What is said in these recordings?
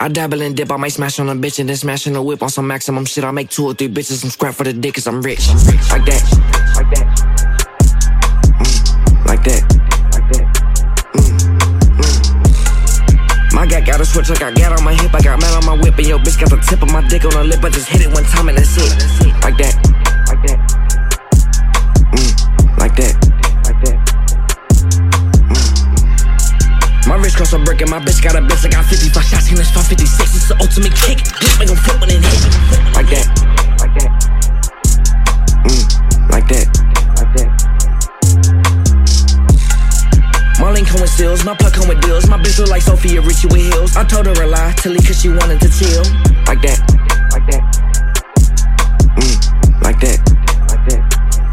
I dabble and dip, I might smash on a bitch and then smash in the whip on some maximum shit. I make 2 or 3 bitches some scrap for the dick cause I'm rich. Like that. Like that. Like that. Like that. My gat got a switch, I got gat on my hip, I got mat on my whip, and yo bitch got the tip of my dick on her lip. I just hit it one time and that's it. Like that. Like that. Like that. Like that. My wrist cost a brick and my bitch got a bitch. I got 55 shots in this 556. It's the ultimate kick. Bitch make 'em flip when it hit. Like that. Like that. Like that. Like that. My link come with seals, my plug come with deals. My bitch look like Sophia Richie with heels. I told her a lie to leave cause she wanted to chill. Like that. Like that. Like that. Like that.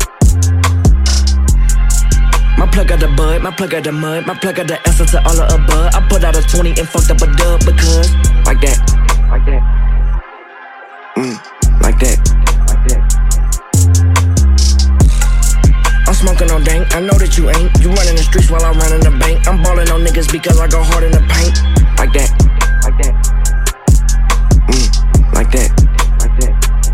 My plug got the bud, my plug got the mud, my plug got the answer to all of above. I put out a 20 and fucked up a dub because like that. Like that. Like that. Like that. I'm smoking on dank, I know that you ain't. You running the streets while I run in the bank. I'm ballin' on niggas because I go hard in the paint. Like that. Like that. Like that. Like that.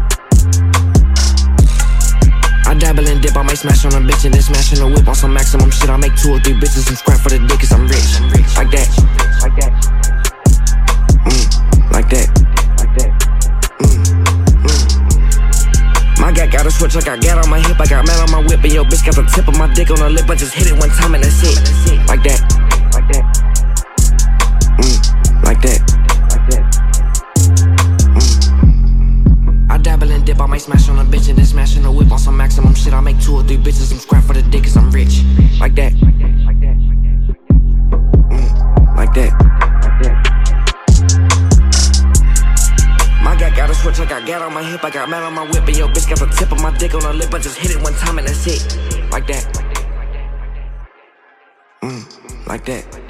I dabble and dip, I might smash on a bitch and then smash in the whip on some maximum shit. I make 2 or 3 bitches some scrap for the dick cause I'm rich. Like that. Like that. Like that. Like that. My gat got a switch, I got gat on my hip, I got mat on my whip, and yo bitch got the tip of my dick on her lip. I just hit it one time and that's it. Like that. Like that. Like that. Like that. I dabble and dip, I might smash on a bitch and then smash in the whip on some maximum shit. I make 2 or 3 bitches some scrap for the dick cause I'm rich. Like that. Like that. Like that. Like that. My gat got a switch, I got gat on my hip, I got mat on my whip, and yo bitch got the tip of my dick on her lip. I just hit it one time and that's it. Like that. Like that.